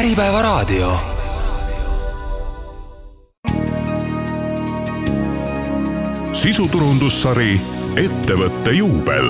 Äripäevaraadio. Sisuturundussari Ettevõtte juubel.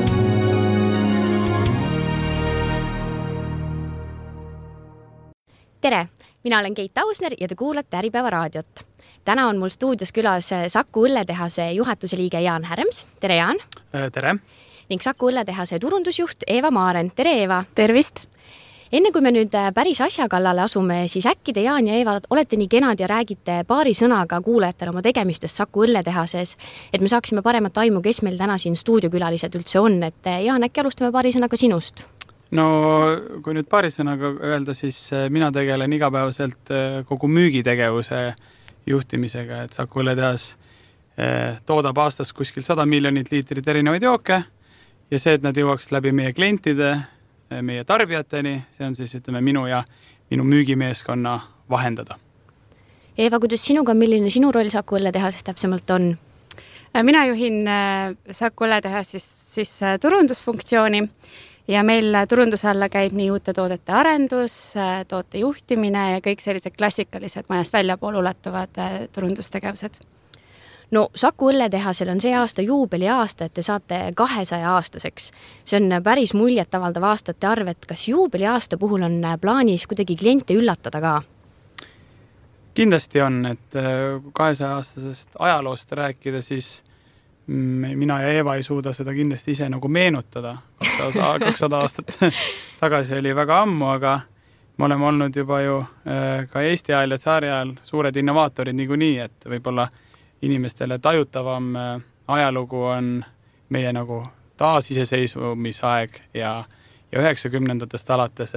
Tere, mina olen Keit Ausner ja te kuulate Äripäevaraadiot. Täna on mul stuudios külas Saku õlletehase juhatuse liige Jaan Härems. Tere, Jaan! Tere! Ning Saku õlletehase turundusjuht Eeva Maaren. Tere, Eeva! Tervist! Enne kui me nüüd päris asja kallale asume, siis äkki te, Jaan ja Eeva, olete nii kenad ja räägite paari sõnaga kuulajatele oma tegemistest Saku õlletehases, et me saaksime paremat aimu, kes meil täna siin stuudiokülalised üldse on. Et Jaan, äkki alustame paari sõnaga sinust? No kui nüüd paari sõnaga öelda, siis mina tegelen igapäevaselt kogu müügitegevuse juhtimisega, et Saku õlletehas toodab aastas kuskil 100 miljonit liitrit erinevaid jooke ja see, et nad jõuaks läbi meie klientide, meie tarbijateni, see on siis minu ja minu müügimeeskonna vahendada. Eeva, kuidas sinuga, milline sinu roll Saku õlletehases täpsemalt on? Mina juhin Saku õlletehases siis turundusfunktsiooni ja meil turunduse alla käib nii uute toodete arendus, toote juhtimine ja kõik sellised klassikalised majast väljapool ulatuvad turundustegevused. No Saku õlletehasel on see aasta juubeli aasta, et te saate 200 aastaseks. See on päris muljetavaldav aastate arv, et kas juubeli aasta puhul on plaanis kuidagi kliente üllatada ka? Kindlasti on, et 200 aastasest ajaloost rääkida, siis mina ja Eeva ei suuda seda kindlasti ise nagu meenutada. 200 aastat tagasi oli väga ammu, aga me oleme olnud juba ju ka Eesti ajal ja tsaari ajal suured innovaatorid niikuinii, et võib-olla inimestele tajutavam ajalugu on meie nagu taasiseseisvumisaeg ja 90-ndatest alates,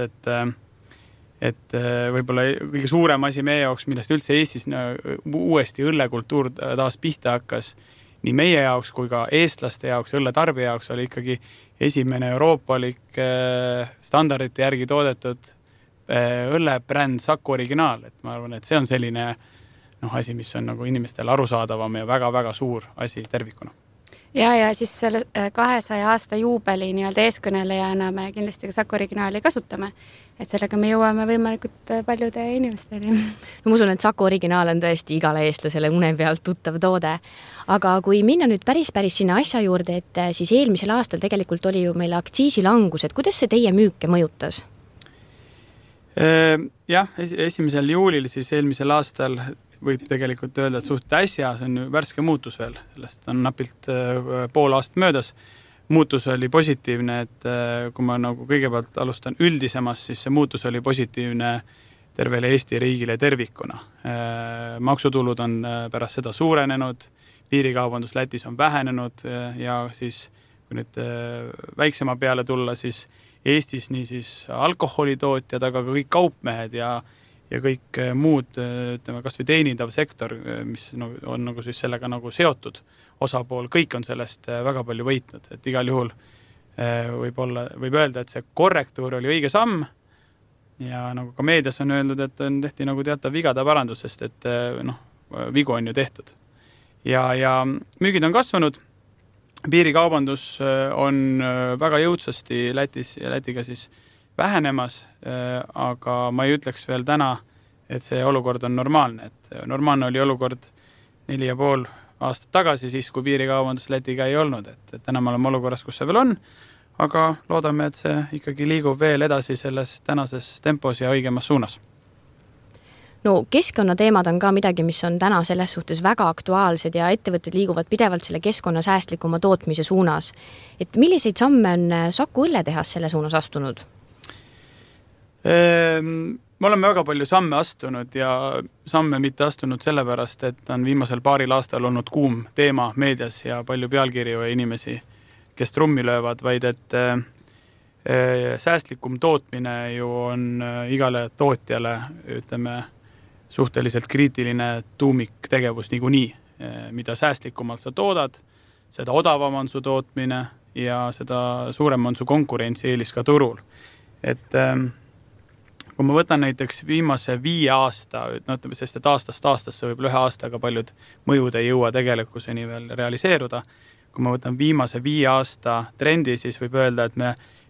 et võib-olla kõige suurem asi meie jaoks, millest üldse Eestis uuesti õllekultuur taas pihta hakkas, nii meie jaoks kui ka eestlaste jaoks, õlletarbija jaoks oli ikkagi esimene euroopalik standardite järgi toodetud õllebränd Saku Originaal, et ma arvan, et see on selline asi, mis on nagu inimestele arusaadavam ja väga-väga suur asi tervikuna. Ja siis selle 200 aasta juubeli nii-öelda eeskõnelejana me kindlasti ka Saku Originaali kasutame, et sellega me jõuame võimalikult paljude inimesteni. No, ma usun, et Saku Originaal on tõesti igale eestlasele une pealt tuttav toode. Aga kui minna nüüd päris sinna asja juurde, et siis eelmisel aastal tegelikult oli ju meil aktsiisilangus, et kuidas see teie müüke mõjutas? Jah, 1. juulil siis eelmisel aastal võib tegelikult öelda, et suht äsja, see on värske muutus veel, sellest on napilt pool aastat möödas. Muutus oli positiivne, et kui ma nagu kõigepealt alustan üldisemast, siis see muutus oli positiivne tervele Eesti riigile tervikuna. Maksutulud on pärast seda suurenenud, piirikaubandus Lätis on vähenenud ja siis kui nüüd väiksema peale tulla, siis Eestis nii siis alkoholitootjad, aga ka kõik kaupmehed ja kõik muud, kas või teenindav sektor, mis on nagu siis sellega nagu seotud osapool, kõik on sellest väga palju võitnud. Et igal juhul võib öelda, et see korrektuur oli õige samm ja nagu ka meedias on öeldud, et on tehti nagu teatav vigade parandus, sest et vigu on ju tehtud. Ja müügid on kasvanud, piirikaubandus on väga jõudsasti Lätis ja Lätiga siis vähenemas, aga ma ei ütleks veel täna, et see olukord on normaalne. Et normaalne oli olukord 4,5 aastat tagasi, siis kui piirikaubandus Lätiga ei olnud. Et täna me oleme olukorras, kus see veel on, aga loodame, et see ikkagi liigub veel edasi selles tänases tempos ja õigemas suunas. No keskkonnateemad on ka midagi, mis on täna selles suhtes väga aktuaalsed ja ettevõtted liiguvad pidevalt selle keskkonnasäästlikuma tootmise suunas. Et milliseid samme on Saku õlletehas selle suunas astunud? Me oleme väga palju samme astunud ja samme mitte astunud sellepärast, et on viimasel paaril aastal olnud kuum teema meedias ja palju pealkirju ja inimesi, kes trummi löövad, vaid et säästlikum tootmine ju on igale tootjale, suhteliselt kriitiline tuumiktegevus niikuinii. Mida säästlikumalt sa toodad, seda odavam on su tootmine ja seda suurem on su konkurentsieelis ka turul. Et kui ma võtan näiteks viimase 5 aasta, sest et aastast aastasse võib ühe aastaga paljud mõjud ei jõua tegelikkuseni veel realiseeruda. Kui ma võtan viimase 5 aasta trendi, siis võib öelda, et me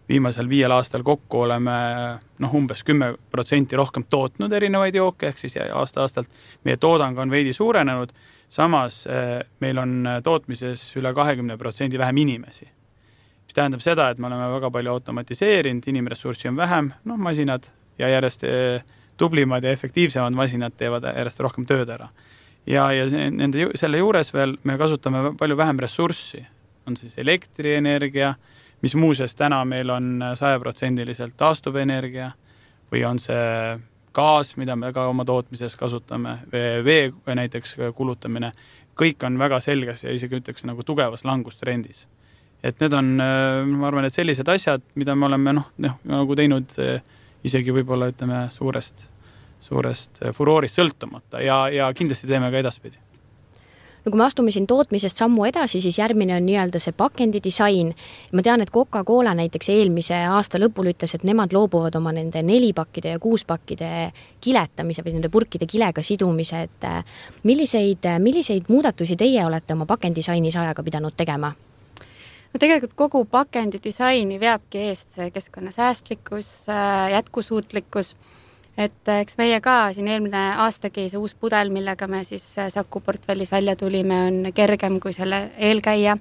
viimasel 5 aastal kokku oleme umbes 10% rohkem tootnud erinevaid jooke, ehk siis aasta-aastalt meie toodang on veidi suurenenud, samas meil on tootmises üle 20% vähem inimesi. Mis tähendab seda, et me oleme väga palju automatiseerinud, inimressurssi on vähem, masinad ja järjest tublimad ja efektiivsemad masinad teevad järjest rohkem tööd ära. Ja selle juures veel me kasutame palju vähem ressurssi, on siis elektrienergia, mis muuseas täna meil on 100% taastuvenergia või on see gaas, mida me ka oma tootmises kasutame, vee näiteks kulutamine, kõik on väga selges ja isegi ütleks nagu tugevas langustrendis. Et need on, ma arvan, et sellised asjad, mida me oleme nagu teinud isegi võib-olla ütleme suurest furoorist sõltumata ja kindlasti teeme ka edaspidi. No kui me astume siin tootmisest sammu edasi, siis järgmine on nii-öelda see pakendidisain. Ma tean, et Coca-Cola näiteks eelmise aasta lõpul ütles, et nemad loobuvad oma nende 4-pakkide ja 6-pakkide kiletamise või nende purkide kilega sidumise. Et milliseid muudatusi teie olete oma pakendisainis ajaga pidanud tegema? No tegelikult kogu pakendidisaini veabki eest see keskkonnasäästlikkus, jätkusuutlikkus. Et eks meie ka siin eelmine aastagi see uus pudel, millega me siis Saku portfellis välja tulime, on kergem kui selle eelkäija.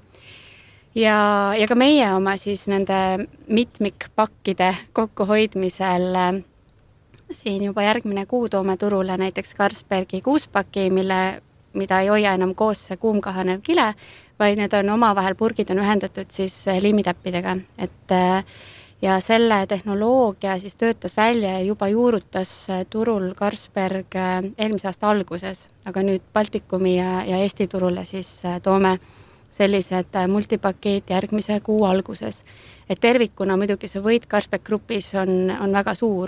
Ja ka meie oma siis nende mitmikpakkide kokkuhoidmisel siin juba järgmine kuu toome turule näiteks Carlsbergi 6-paki, mida ei hoia enam koos see kuumkahanev kile, vaid need on omavahel purgid on ühendatud siis liimitäppidega, et ja selle tehnoloogia siis töötas välja ja juba juurutas turul Carlsberg eelmise aasta alguses, aga nüüd Baltikumi ja Eesti turule siis toome sellised multipakid järgmise kuu alguses. Et tervikuna muidugi see võit Carlsberg Grupis on väga suur,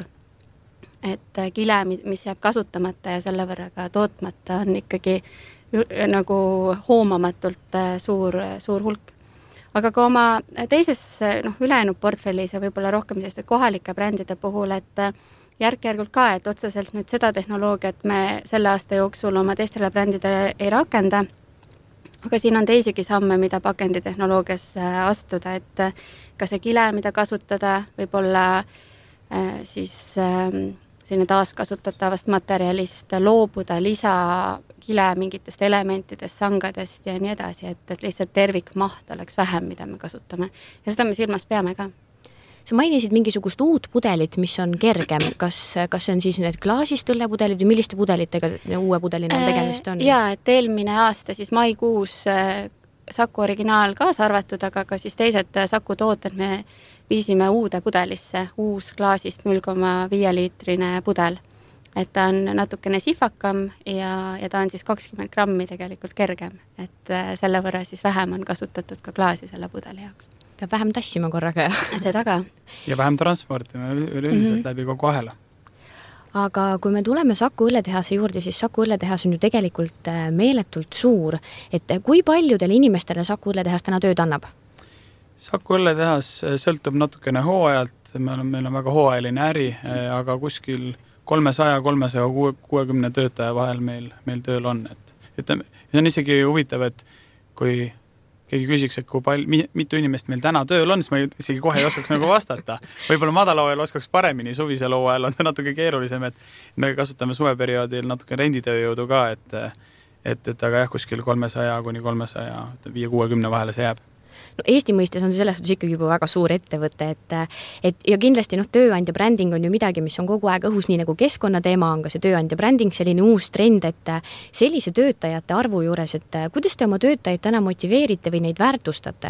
et kile, mis jääb kasutamata ja selle võrra ka tootmata, on ikkagi nagu hoomamatult suur hulk. Aga ka oma teises ülejäänud portfellis ja võib-olla rohkem selliste kohalike brändide puhul, et järk-järgult ka, et otseselt nüüd seda tehnoloogiat me selle aasta jooksul oma teistele brändidele ei rakenda, aga siin on teisigi samme, mida pakenditehnoloogias astuda, et ka see kile, mida kasutada, võib-olla siis selline taaskasutatavast materjalist loobuda lisakile mingitest elementidest, sangadest ja nii edasi, et lihtsalt tervikmaht oleks vähem, mida me kasutame. Ja seda me silmas peame ka. Sa mainisid mingisugust uut pudelit, mis on kergem. Kas see on siis need klaasist õllepudelid või milliste pudelitega uue pudelina tegemist on? Jaa, et eelmine aasta siis maikuus Saku originaal kaasa arvatud, aga ka siis teised Saku tooted me viisime uude pudelisse, uus klaasist 0,5 liitrine pudel. Et ta on natukene sihvakam ja ta on siis 20 grammi tegelikult kergem, et selle võrra siis vähem on kasutatud ka klaasi selle pudeli jaoks. Peab vähem tassima korraga. Seda ka. Ja vähem transportima üldiselt läbi kogu ahela. Aga kui me tuleme Saku õlletehase juurde, siis Saku õlletehas on ju tegelikult meeletult suur. Et kui paljudele inimestele Saku õlletehas täna tööd annab? Saku õlletehas sõltub natukene hooajalt, meil on väga hooajaline äri, aga kuskil 300-360 töötaja vahel meil tööl on. See on isegi huvitav, et kui keegi küsiks, et mitu inimest meil täna tööl on, siis ma isegi kohe ei oskaks nagu vastata. Võib-olla madalhooajal oskaks paremini, suvisel hooajal on see natuke keerulisem, et me kasutame suveperioodil natuke renditööjõudu ka, et aga jah, kuskil 300-360 vahele see jääb. No, Eesti mõistes on see selles suhtes ikkagi juba väga suur ettevõte, et ja kindlasti tööandja bränding on ju midagi, mis on kogu aeg õhus, nii nagu keskkonnateema on ka see tööandja bränding, selline uus trend, et sellise töötajate arvu juures, et kuidas te oma töötajaid täna motiveerite või neid väärtustate?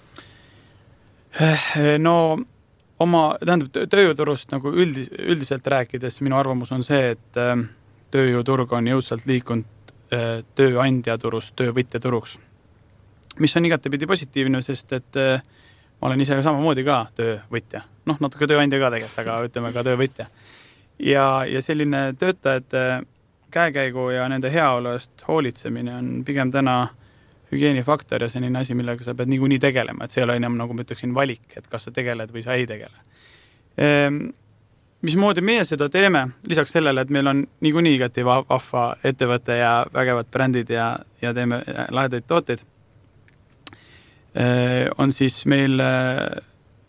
No tööjõuturust nagu üldiselt rääkides minu arvamus on see, et tööjõuturg on jõudsalt liikunud tööandjaturust töövõtjaturuks, mis on igatepidi positiivne, sest et ma olen ise samamoodi ka töövõtja. Natuke tööandja ka tegelikult, aga ütleme ka töövõtja. Ja selline töötajate käekäigu ja nende heaolu eest hoolitsemine on pigem täna hügieenifaktor ja selline asi, millega sa pead niikuinii tegelema, et see ei ole enam, nagu ma ütleksin, valik, et kas sa tegeled või sa ei tegele. Mismoodi meie seda teeme, lisaks sellele, et meil on niikuinii igati vahva ettevõte ja vägevad brändid ja teeme lahedaid tooteid, on siis meil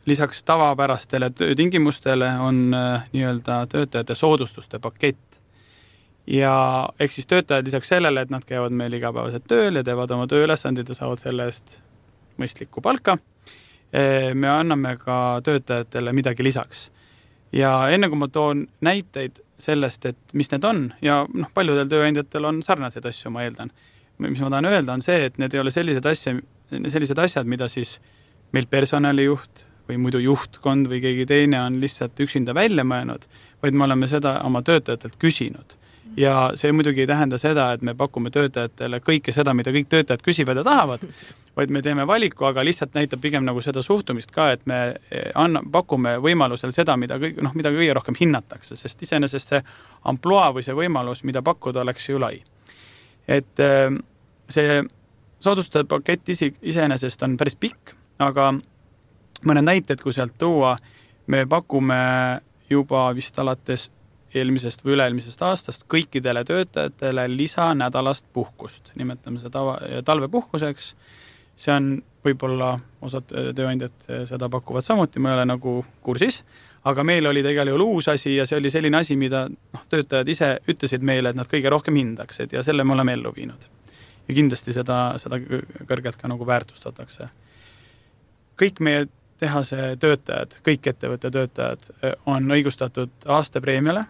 lisaks tavapärastele töötingimustele on nii-öelda töötajate soodustuste pakett. Ja ehk siis töötajad lisaks sellele, et nad käivad meil igapäevaselt tööl ja teevad oma tööülesandid ja saavad selle eest mõistlikku palka, me anname ka töötajatele midagi lisaks. Ja enne kui ma toon näiteid sellest, et mis need on, ja paljudel tööandjatel on sarnaseid asju, ma eeldan. Mis ma tahan öelda, on see, et need ei ole sellised asjad, mida siis meil personalijuht või muidu juhtkond või keegi teine on lihtsalt üksinda välja mõelnud, vaid me oleme seda oma töötajatelt küsinud. Ja see muidugi ei tähenda seda, et me pakume töötajatele kõike seda, mida kõik töötajad küsivad ja tahavad, vaid me teeme valiku, aga lihtsalt näitab pigem nagu seda suhtumist ka, et me pakume võimalusel seda, mida kõige rohkem hinnatakse, sest iseenesest see amploa või see võimalus, mida pakkuda, oleks ju lai. Et see soodustatud pakett iseenesest on päris pikk, aga mõned näited, kui sealt tuua, me pakume juba vist alates eelmisest või üleelmisest aastast kõikidele töötajatele lisanädalast puhkust. Nimetame seda talvepuhkuseks. See on võib-olla osad tööandjad seda pakuvad samuti, ma ei ole nagu kursis, aga meil oli tegelikult uus asi ja see oli selline asi, mida töötajad ise ütlesid meile, et nad kõige rohkem hindaksid ja selle me oleme ellu viinud. Ja kindlasti seda kõrgelt ka nagu väärtustatakse. Kõik meie tehase töötajad, kõik ettevõtte töötajad on õigustatud aastapreemiale,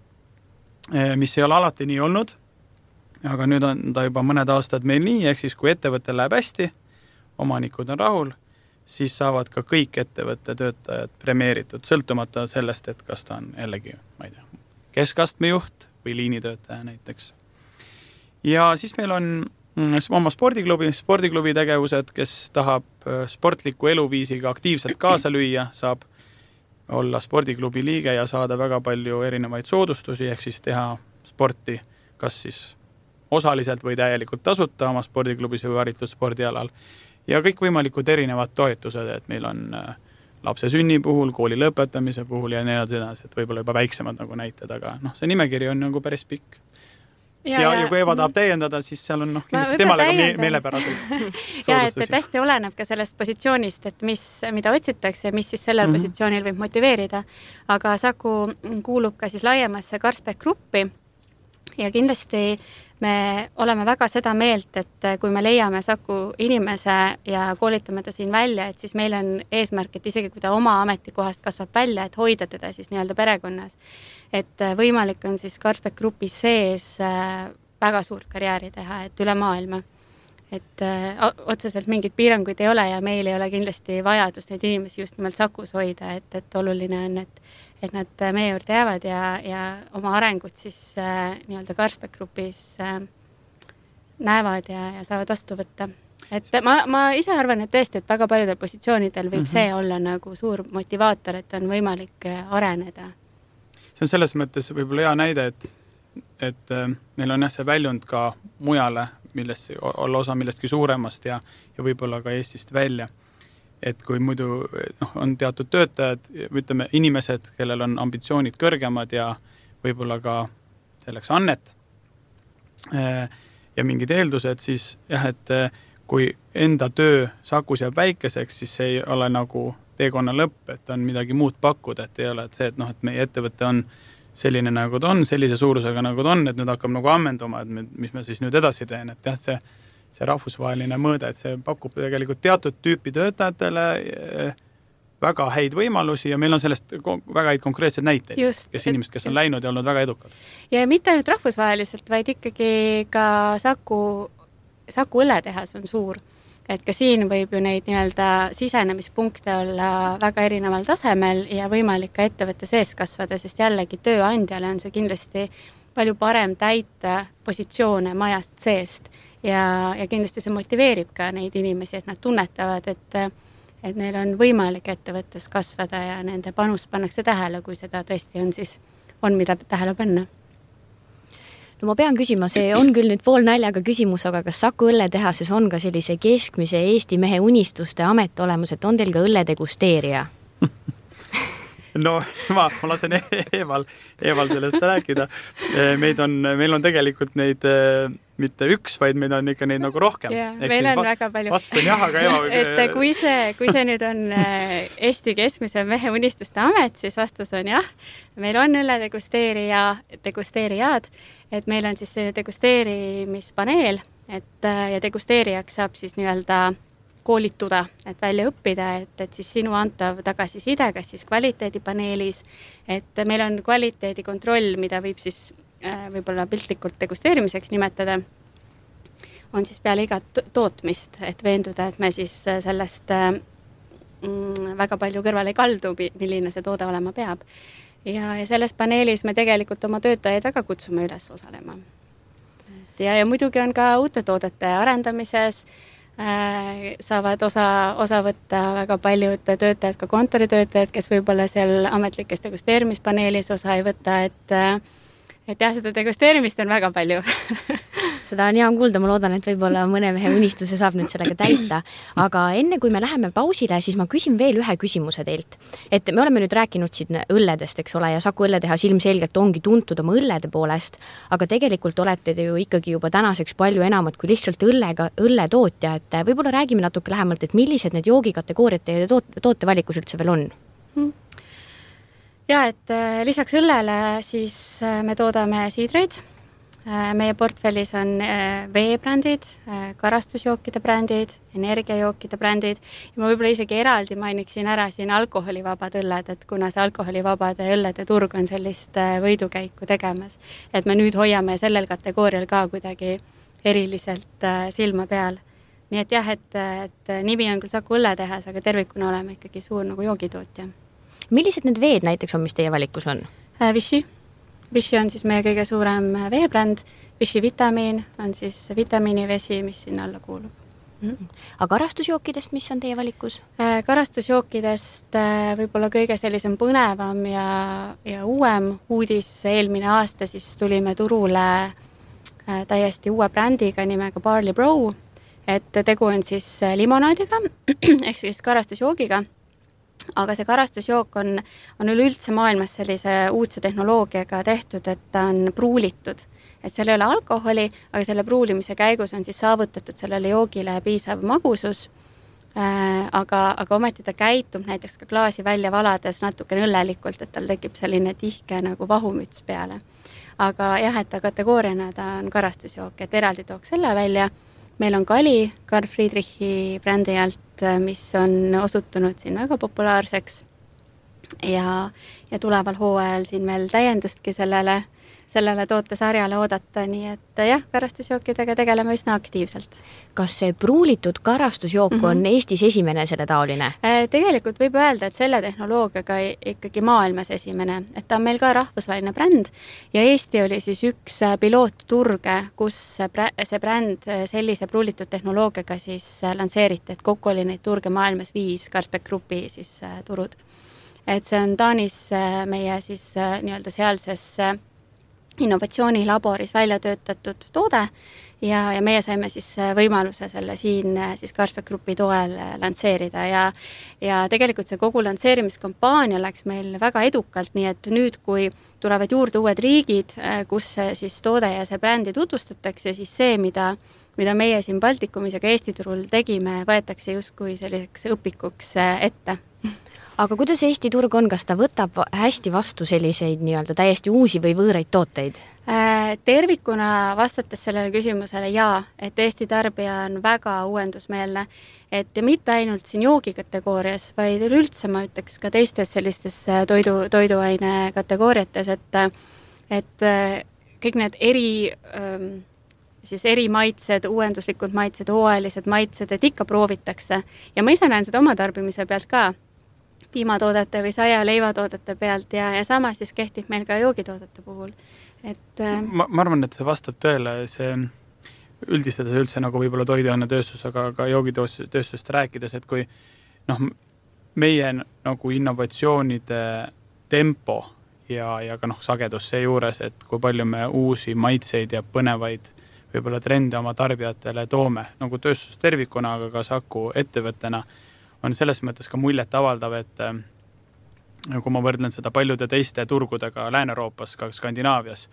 mis ei ole alati nii olnud, aga nüüd on ta juba mõned aastad meil nii, ehk siis kui ettevõte läheb hästi, omanikud on rahul, siis saavad ka kõik ettevõtte töötajad premeeritud, sõltumata sellest, et kas ta on jällegi, ma ei tea, keskastme juht või liinitöötaja näiteks. Ja siis meil on oma spordiklubi tegevused, kes tahab sportliku eluviisiga aktiivselt kaasa lüüa, saab olla spordiklubi liige ja saada väga palju erinevaid soodustusi, ehk siis teha sporti kas siis osaliselt või täielikult tasuta oma spordiklubis või varitud spordialal. Ja kõik võimalikud erinevad toetused, et meil on lapse sünni puhul, kooli lõpetamise puhul ja nii edasi, et võib-olla juba väiksemad nagu näited, aga see nimekiri on nagu päris pikk. Ja kui Eva tahab täiendada, siis seal on kindlasti temale ka meelepäraselt ja, et hästi oleneb ka sellest positsioonist, et mida otsitakse ja mis siis sellel positsioonil võib motiveerida. Aga Saku kuulub ka siis laiemasse Carspect gruppi ja kindlasti me oleme väga seda meelt, et kui me leiame Saku inimese ja koolitame ta siin välja, et siis meil on eesmärk, et isegi kui ta oma ametikohast kasvab välja, et hoida teda siis nii-öelda perekonnas. Et võimalik on siis Carspect grupis sees väga suurt karjääri teha, et üle maailma. Et otseselt mingid piiranguid ei ole ja meil ei ole kindlasti vajadus neid inimesi just nimelt Sakus hoida, et oluline on, et nad meie juurde jäävad ja oma arengut siis nii-öelda Carspect grupis näevad ja saavad vastu võtta. Et ma ise arvan, et tõesti, et väga paljudel positsioonidel võib see olla nagu suur motivaator, et on võimalik areneda. See on selles mõttes võib-olla hea näide, et meil on see väljund ka mujale, olla osa millestki suuremast ja võib-olla ka Eestist välja. Et kui muidu on teatud töötajad, ütleme inimesed, kellel on ambitsioonid kõrgemad ja võib-olla ka selleks annet ja mingid eeldused, siis jah, et kui enda töö Sakus jääb väikeseks, siis see ei ole nagu teekonna lõpp, et on midagi muud pakkuda, et ei ole et see, et meie ettevõte on selline nagu ta on, sellise suurusega nagu ta on, et nüüd hakkab nagu ammenduma, et mis ma siis nüüd edasi teen, et jah, see rahvusvaheline mõõde, et see pakub tegelikult teatud tüüpi töötajatele väga häid võimalusi ja meil on sellest väga häid konkreetseid näiteid, kes on läinud ja olnud väga edukad. Ja mitte ainult rahvusvaheliselt, vaid ikkagi ka Saku õlletehas on suur. Et ka siin võib ju neid nii-öelda sisenemispunkte olla väga erineval tasemel ja võimalik ka ettevõtte sees kasvada, sest jällegi tööandjale on see kindlasti palju parem täita positsioone majast seest ja kindlasti see motiveerib ka neid inimesi, et nad tunnetavad, et neil on võimalik ettevõttes kasvada ja nende panus pannakse tähele, kui seda tõesti on mida tähele panna. No ma pean küsima, see on küll nüüd pool naljaga küsimus, aga kas Saku õlletehases on ka sellise keskmise Eesti mehe unistuste amet olemas, et on teil ka õlledegusteerija? No ma lasen Eeval sellest rääkida. Meil on tegelikult neid mitte üks, vaid meil on ikka neid nagu rohkem. Meil on väga palju. Vastus on jah, aga Eva võib... Et kui see nüüd on Eesti keskmise mehe unistuste amet, siis vastus on jah. Meil on degusteerijad, et meil on siis see degusteerimispaneel, ja degusteerijaks saab siis nii-öelda koolituda, et välja õppida, et siis sinu antav tagasiside, kas siis kvaliteedipaneelis, et meil on kvaliteedikontroll, mida võib siis võib-olla piltlikult degusteerimiseks nimetada, on siis peale igat tootmist, et veenduda, et me siis sellest väga palju kõrvale ei kaldu, milline see toode olema peab. Ja selles paneelis me tegelikult oma töötajaid väga kutsume üles osalema. Ja muidugi on ka uute toodete arendamises, saavad osa võtta väga paljud töötajad, ka kontoritöötajad, kes võib-olla seal ametlikes degusteerimispaneelis osa ei võta, et jah, seda degusteerimist on väga palju. Seda on hea kuulda, ma loodan, et võib-olla mõne mehe unistuse saab nüüd sellega täita. Aga enne kui me läheme pausile, siis ma küsin veel ühe küsimuse teilt. Et me oleme nüüd rääkinud siin õlledest, eks ole, ja Saku õlletehas ilmselgelt ongi tuntud oma õllede poolest, aga tegelikult olete te ju ikkagi juba tänaseks palju enamat kui lihtsalt õlletootja, et võib-olla räägime natuke lähemalt, et millised need joogikategooriad teie tootevalikus üldse veel on? Ja, et lisaks õllele siis me toodame siidreid. Meie portfellis on veebrändid, karastusjookide brändid, energiajookide brändid ja ma võib-olla isegi eraldi mainiksin ära siin alkoholivabad õlled, et kuna see alkoholivabade õllede turg on sellist võidukäiku tegemas, et me nüüd hoiame sellel kategoorial ka kuidagi eriliselt silma peal. Nii et jah, et nimi on küll Saku õlletehas, aga tervikuna oleme ikkagi suur nagu joogitootja. Millised need veed näiteks on, mis teie valikus on? Vichy. Vichy on siis meie kõige suurem veebränd. Vichy vitamiin on siis vitamiinivesi, mis sinna alla kuulub. Aga karastusjookidest, mis on teie valikus? Karastusjookidest võib-olla kõige sellisem põnevam ja uuem uudis eelmine aasta, siis tulime turule täiesti uue brändiga nimega Barley Brew, et tegu on siis limonaadiga ehk siis karastusjoogiga. Aga see karastusjook on üleüldse maailmas sellise uudse tehnoloogiaga tehtud, et ta on pruulitud. Et seal ei ole alkoholi, aga selle pruulimise käigus on siis saavutatud sellele joogile piisav magusus, aga ometi ta käitub näiteks ka klaasi välja valades natukene õllelikult, et tal tekib selline tihke nagu vahumüts peale. Aga jah, et ta kategooriana ta on karastusjook, et eraldi tooks selle välja. Meil on Kali Karl Friedrichi brändi alt, mis on osutunud siin väga populaarseks ja tuleval hooajal siin veel täiendustki sellele tootesarjale oodata, nii et jah, karastusjookidega tegeleme üsna aktiivselt. Kas see pruulitud karastusjook on Eestis esimene selle taoline? Tegelikult võib öelda, et selle tehnoloogiaga ikkagi maailmas esimene, et ta on meil ka rahvusvaheline bränd ja Eesti oli siis üks pilootturge, kus see bränd sellise pruulitud tehnoloogiaga siis lansseeriti, et kokku oli neid turge maailmas 5 Carlsberg Grupi siis turud. Et see on Taanis meie siis nii-öelda sealses innovatsioonilaboris välja töötatud toode ja meie saime siis võimaluse selle siin siis Carlsberg Grupi toel lansseerida ja tegelikult see kogu lansseerimiskampaania läks meil väga edukalt, nii et nüüd, kui tulevad juurde uued riigid, kus siis toode ja see brändi tutvustatakse, siis see, mida meie siin Baltikumis ja ka Eesti turul tegime, võetakse justkui selliseks õpikuks ette. Aga kuidas Eesti turg on, kas ta võtab hästi vastu selliseid nii-öelda täiesti uusi või võõraid tooteid? Tervikuna vastates sellele küsimusele jaa, et Eesti tarbija on väga uuendusmeelne, et mitte ainult siin joogikategoorias, vaid üldse ma ütleks ka teistes sellistes toiduaine kategooriates, et kõik need eri maitsed, uuenduslikud maitsed, hooajalised maitsed, et ikka proovitakse ja ma ise näen seda oma tarbimise pealt ka, piimatoodete või saia leivatoodete pealt ja sama siis kehtib meil ka joogitoodete puhul. Et ma arvan, et see vastab tõele, see üldistades üldse nagu võib-olla toiduainetööstus, aga ka joogitööstust rääkides, et kui meie nagu innovatsioonide tempo ja ka sagedus see juures, et kui palju me uusi maitseid ja põnevaid võib-olla trende oma tarbijatele toome, nagu tööstus tervikuna, aga ka Saku ettevõttena, on selles mõttes ka muljet avaldav, et kui ma võrdlen seda paljude teiste turgudega Lääne-Euroopas, ka Skandinaavias,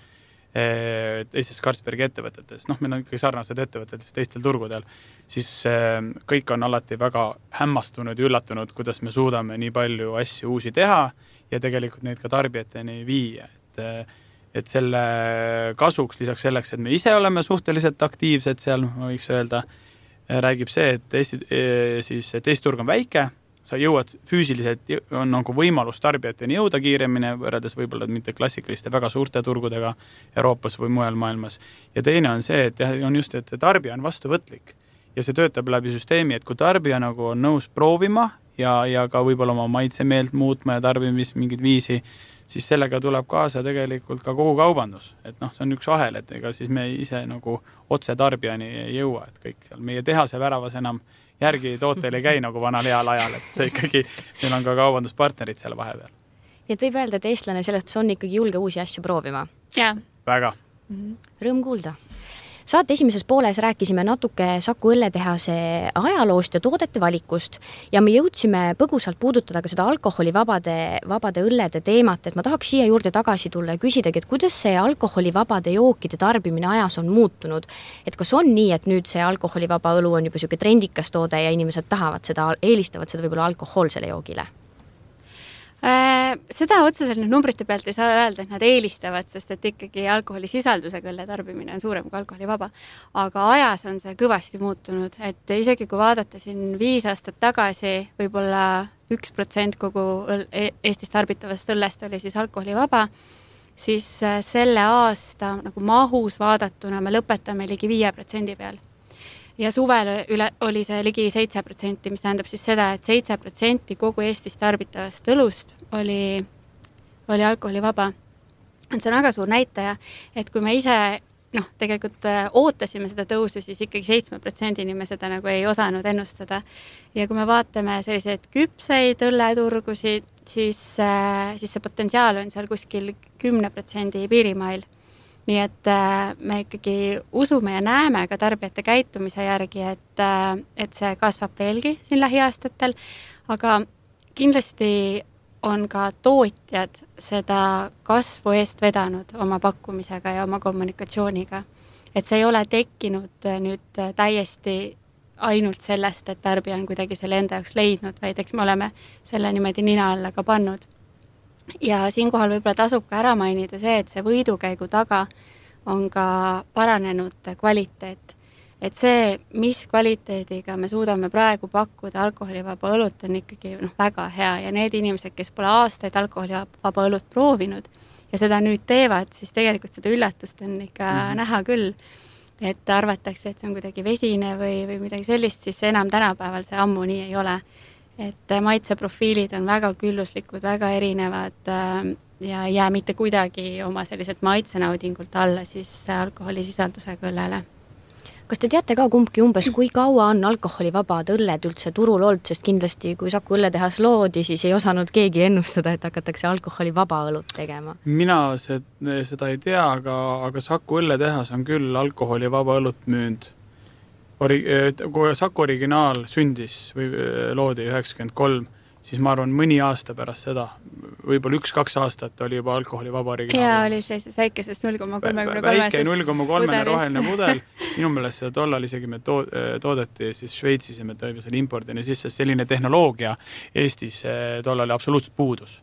teistes Carlsbergi ettevõtetes, meil on ikkagi sarnased ettevõtted teistel turgudel, siis kõik on alati väga hämmastunud ja üllatunud, kuidas me suudame nii palju asju uusi teha ja tegelikult neid ka tarbijateni viia. Et selle kasuks lisaks selleks, et me ise oleme suhteliselt aktiivsed seal, ma võiks öelda, räägib see, et Eesti turg on väike, sa jõuad füüsiliselt, on nagu võimalus tarbijateni jõuda kiiremini, võrreldes võib-olla mitte klassikaliste väga suurte turgudega Euroopas või mujal maailmas. Ja teine on see, et on just, et tarbija on vastuvõtlik ja see töötab läbi süsteemi, et kui tarbija nagu on nõus proovima ja ka võib-olla oma maitsemeelt muutma ja tarbimis mingid viisi, siis sellega tuleb kaasa tegelikult ka kogu kaubandus. Et see on üks ahel, et ega siis me ise nagu otse tarbijani ei jõua, et kõik seal meie tehase väravas enam järgi tootel ei käi nagu vanal heal ajal, et ikkagi meil on ka kaubanduspartnerid seal vahepeal. Ja et võib öelda, et eestlane sellest on ikkagi julge uusi asju proovima. Jaa. Väga. Rõõm kuulda. Saate esimeses pooles rääkisime natuke Saku õlletehase ajaloost ja toodete valikust ja me jõudsime põgusalt puudutada ka seda alkoholivabade õllede teemat, et ma tahaks siia juurde tagasi tulla ja küsidagi, et kuidas see alkoholivabade jookide tarbimine ajas on muutunud. Et kas on nii, et nüüd see alkoholivaba õlu on juba selline trendikas toode ja inimesed eelistavad seda võib-olla alkohoolsele joogile? Seda otseselt numbrite pealt ei saa öelda, et nad eelistavad, sest et ikkagi alkoholisisaldusega õlle tarbimine on suurem kui alkoholivaba. Aga ajas on see kõvasti muutunud, et isegi kui vaadata siin 5 aastat tagasi, võib-olla 1% kogu Eestis tarbitavast õllest oli siis alkoholivaba, siis selle aasta nagu mahus vaadatuna me lõpetame ligi 5% peal. Ja suvel oli see ligi 7%, mis tähendab siis seda, et 7% kogu Eestis tarbitavast õlust oli alkoholivaba. See on väga suur näitaja, et kui me ise tegelikult ootasime seda tõusu, siis ikkagi 7%-ni me seda nagu ei osanud ennustada. Ja kui me vaatame selliseid küpseid õlleturgusid, siis see potentsiaal on seal kuskil 10% piirimail. Nii et me ikkagi usume ja näeme ka tarbijate käitumise järgi, et see kasvab veelgi siin lähiaastatel, aga kindlasti on ka tootjad seda kasvu eest vedanud oma pakkumisega ja oma kommunikatsiooniga. Et see ei ole tekkinud nüüd täiesti ainult sellest, et tarbija on kuidagi selle enda jaoks leidnud, vaid eks me oleme selle niimoodi nina alla ka pannud. Ja siinkohal võib-olla tasub ka ära mainida see, et see võidukäigu taga on ka paranenud kvaliteet. Et see, mis kvaliteediga me suudame praegu pakkuda alkoholivaba õlut, on ikkagi väga hea ja need inimesed, kes pole aastaid alkoholivaba õlut proovinud ja seda nüüd teevad, siis tegelikult seda üllatust on ikka näha küll. Et arvatakse, et see on kuidagi vesine või midagi sellist, siis enam tänapäeval see ammu nii ei ole. Et maitseprofiilid on väga külluslikud, väga erinevad ja ei jää mitte kuidagi oma selliselt maitsenaudingult alla siis alkoholisisaldusega õllele. Kas te teate ka kumbki umbes, kui kaua on alkoholivabad õlled üldse turul olnud, sest kindlasti kui Saku õlletehas loodi, siis ei osanud keegi ennustada, et hakatakse alkoholivaba õlut tegema? Mina seda ei tea, aga Saku õlletehas on küll alkoholivaba õlut müünud. Kui Saku originaal sündis või loodi 93, siis ma arvan mõni aasta pärast seda, võib-olla 1-2 aastat oli juba alkoholivaba originaal. Ja oli see siis väikesest 0,33. Väike 0,3 roheline pudel. Minu meelest seda tollal isegi me toodeti siis Šveitsis ja me toime selle impordini sisse. Selline tehnoloogia Eestis tollal oli absoluutselt puudus.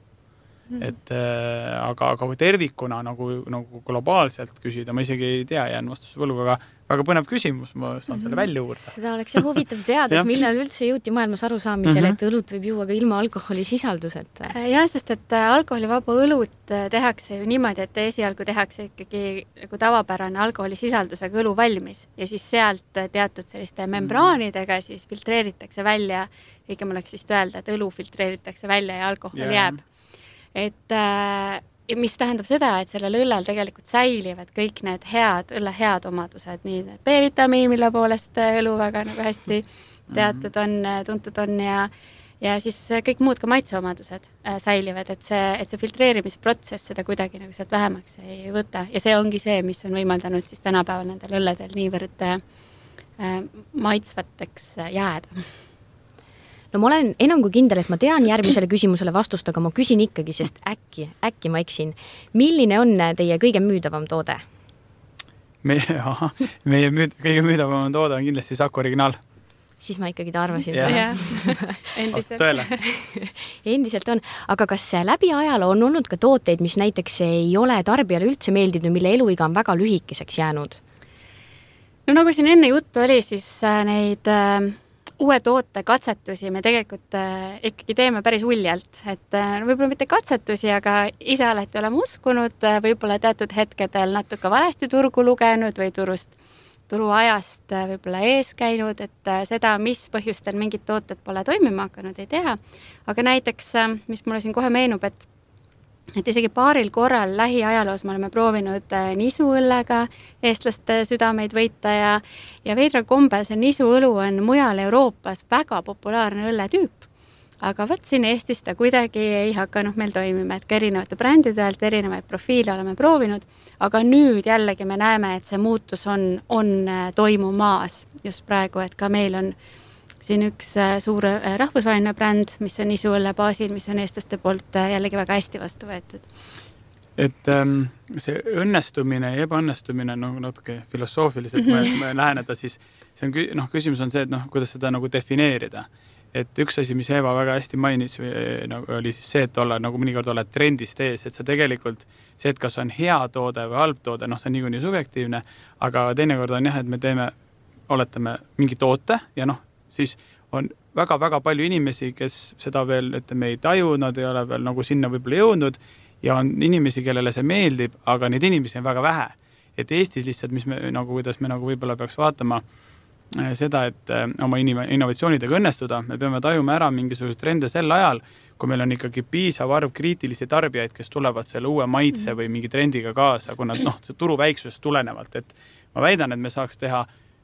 Aga tervikuna nagu globaalselt küsida, ma isegi ei tea, jään vastuse võlgu, aga väga põnev küsimus, ma saan selle välja uurida. Seda oleks huvitav teada, et millal üldse jõuti maailmas arusaamisele, et õlut võib juua ka ilma alkoholisisalduseta. Jah, sest et alkoholivaba õlut tehakse ju niimoodi, et esialgu tehakse ikkagi nagu tavapärane alkoholisisaldusega õlu valmis ja siis sealt teatud selliste membraanidega siis filtreeritakse välja, õigem oleks vist öelda, et õlu filtreeritakse välja ja alkohol jääb. Et mis tähendab seda, et sellel õllel tegelikult säilivad kõik need õlle head omadused, nii B-vitamiin, mille poolest õlu väga nagu hästi teatud on, tuntud on ja siis kõik muud ka maitseomadused säilivad, et see filtreerimisprotsess seda kuidagi nagu sealt vähemaks ei võta ja see ongi see, mis on võimaldanud siis tänapäeval nendel õlledel niivõrd maitsvateks jääda. No ma olen enam kui kindel, et ma tean järgmisele küsimusele vastust, aga ma küsin ikkagi, sest äkki ma eksin. Milline on teie kõige müüdavam toode? meie kõige müüdavam toode on kindlasti Saku originaal. Siis ma ikkagi arvasin. Endiselt. Endiselt on. Aga kas läbi ajal on olnud ka tooteid, mis näiteks ei ole tarbijale üldse meeldinud, mille eluiga on väga lühikeseks jäänud? No nagu siin enne juttu oli, siis neid uue toote katsetusi me tegelikult ikkagi teeme päris uljalt. Et võib-olla mitte katsetusi, aga ise alati oleme uskunud, võib-olla teatud hetkedel natuke valesti turgu lugenud või turuajast võib-olla ees käinud, et seda, mis põhjustel mingid tooted pole toimima hakanud, ei teha. Aga näiteks, mis mulle siin kohe meenub, et isegi paaril korral lähiajaloos me oleme proovinud nisuõllega eestlaste südameid võita ja veidral kombel see nisuõlu on mujal Euroopas väga populaarne õlletüüp. Aga võt siin Eestis ta kuidagi ei hakanud meil toimima, et ka erinevate brändidelt erinevaid profiile oleme proovinud, aga nüüd jällegi me näeme, et see muutus on toimumaas just praegu, et ka meil on siin üks suur rahvusvaheline bränd, mis on nisuõlle baasil, mis on eestlaste poolt jällegi väga hästi vastu võetud. Et see õnnestumine ja ebaõnnestumine natuke filosoofiliselt me läheneda, siis see on, küsimus on see, et kuidas seda nagu defineerida. Et üks asi, mis Eva väga hästi mainis, oli siis see, et olla nagu mõnikord oled trendist ees, et see tegelikult see, et kas on hea toode või halb toode, see on niikuinii subjektiivne, aga teinekord on jah, et me oletame mingi toote ja siis on väga-väga palju inimesi, kes seda veel ei taju, nad ei ole veel nagu sinna võib-olla jõudnud ja on inimesi, kellele see meeldib, aga neid inimesi on väga vähe. Et Eestis lihtsalt, kuidas me võib-olla peaks vaatama seda, et oma innovatsioonidega õnnestuda, me peame tajuma ära mingisugust trende sel ajal, kui meil on ikkagi piisav arv kriitilisi tarbijaid, kes tulevad selle uue maitse või mingi trendiga kaasa, kui nad see turu väiksusest tulenevalt, et ma väidan, et me saaks teha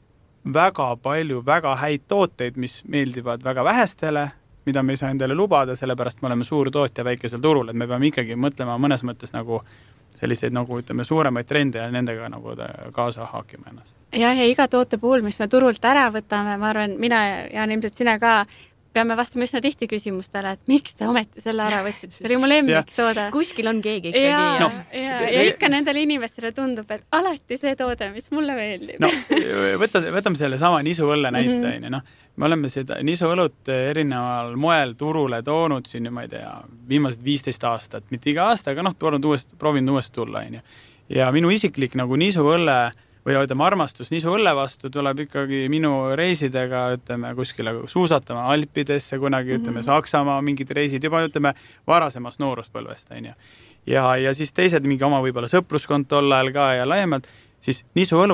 väga palju väga häid tooteid, mis meeldivad väga vähestele, mida me ei saa endale lubada, sellepärast me oleme suur tootja väikesel turul, et me peame ikkagi mõtlema mõnes mõttes selliseid suuremaid trende ja nendega kaasa haakima ennast. Ja iga toote puhul, mis me turult ära võtame, ma arvan, mina ja ilmselt sina ka peame vastama üsna tihti küsimustele, et miks te ometi selle ära võtsite, see oli mu lemmiktoode. Kuskil on keegi ikkagi. Ja ikka nendele inimestele tundub, et alati see toode, mis mulle meeldib. Võtame selle sama nisuõlle näite. Me oleme seda nisuõlut erineval moel turule toonud siin, ma ei tea, viimased 15 aastat, mitte iga aasta, aga proovin uuesti tulla. Ja minu isiklik nisuõlle või armastus nisuõlle vastu tuleb ikkagi minu reisidega, kuskile suusatama Alpidesse, kunagi, Saksamaa mingid reisid, juba varasemast nooruspõlvest. Ja siis teised mingi oma võib-olla sõpruskond tol ajal ka ja laiemalt, siis nisuõlu,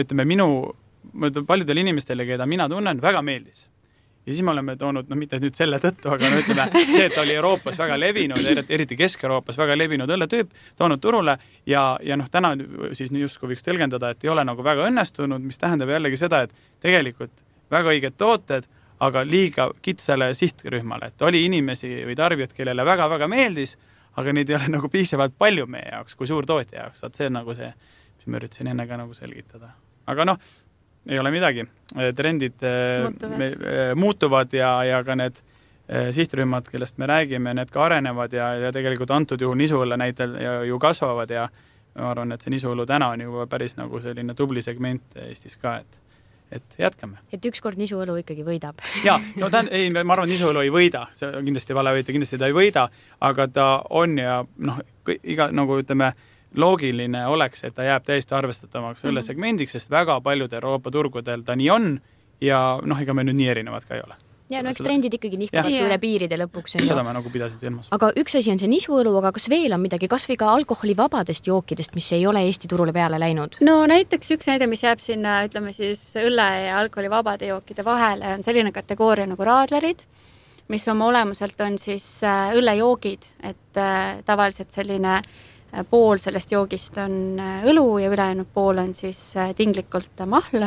paljudel inimestele, keda mina tunnen, väga meeldis. Ja siis me oleme toonud, mitte nüüd selle tõttu, aga see, et oli Euroopas väga levinud, eriti Kesk-Euroopas väga levinud õlletüüp, toonud turule ja täna siis justkui võiks tõlgendada, et ei ole väga õnnestunud, mis tähendab jällegi seda, et tegelikult väga õiged tooted, aga liiga kitsale sihtrühmale, et oli inimesi või tarbijad, kellele väga-väga meeldis, aga neid ei ole piisavalt palju meie jaoks, kui suur tootja jaoks. See on see, mis ma üritasin enne ka selgitada. Aga ei ole midagi. Trendid muutuvad ja ka need sihtrühmad, kellest me räägime, need ka arenevad ja tegelikult antud juhul nisuõlle näitel ju kasvavad ja ma arvan, et see nisuõlu täna on juba päris selline tubli segment Eestis ka, et jätkame. Et ükskord nisuõlu ikkagi võidab. Ja, ma arvan, nisuõlu ei võida, see on kindlasti vale võita, kindlasti ta ei võida, aga ta on ja iga, loogiline oleks, et ta jääb täiesti arvestatavaks õllesegmendiks, sest väga paljud Euroopa turgudel ta nii on ja ega me nüüd nii erinevad ka ei ole. Ja eks trendid ikkagi nihkuvad üle piiride lõpuks. Seda ma pidasin silmas. Aga üks asi on see nisuõlu, aga kas veel on midagi, kas või ka alkoholivabadest jookidest, mis ei ole Eesti turule peale läinud? No näiteks üks näide, mis jääb sinna, siis õlle ja alkoholivabade jookide vahele, on selline kategooria nagu raadlerid, mis oma olemuselt on siis õllejoogid, et tavaliselt selline pool sellest joogist on õlu ja ülejäänud pool on siis tinglikult mahl.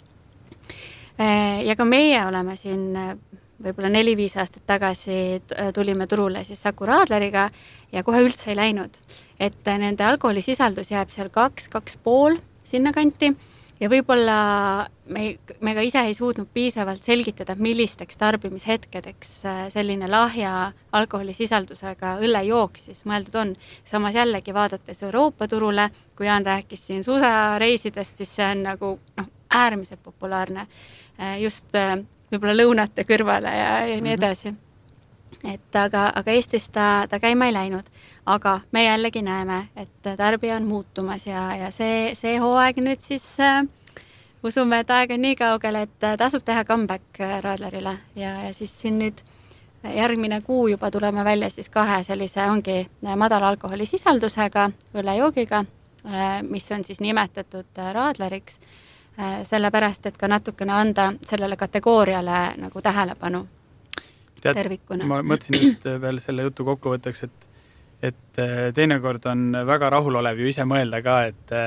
Ja ka meie oleme siin võib-olla 4-5 aastat tagasi tulime turule siis Saku Raadleriga ja kohe üldse ei läinud. Et nende alkoholisisaldus jääb seal 2,5 sinna kanti ja võib-olla me ka ise ei suutnud piisavalt selgitada, millisteks tarbimishetkedeks selline lahja alkoholisisaldusega õllejook siis mõeldud on. Samas jällegi vaadates Euroopa turule, kui Jaan rääkis siin suusareisidest, siis see on nagu äärmiselt populaarne just võib-olla lõunate kõrvale ja nii edasi. Et aga Eestis ta käima ei läinud, aga me jällegi näeme, et tarbija on muutumas ja see hooaeg nüüd siis usume, et aeg on nii kaugel, et tasub teha comeback Radlerile ja siis siin nüüd järgmine kuu juba tuleme välja siis 2 sellise ongi madala alkoholisisaldusega õllejoogiga, mis on siis nimetatud Radleriks, sellepärast, et ka natukene anda sellele kategooriale nagu tähelepanu. Tervikuna. Ma mõtlesin just veel selle jutu kokkuvõtteks, et teinekord on väga rahulolev ju ise mõelda ka,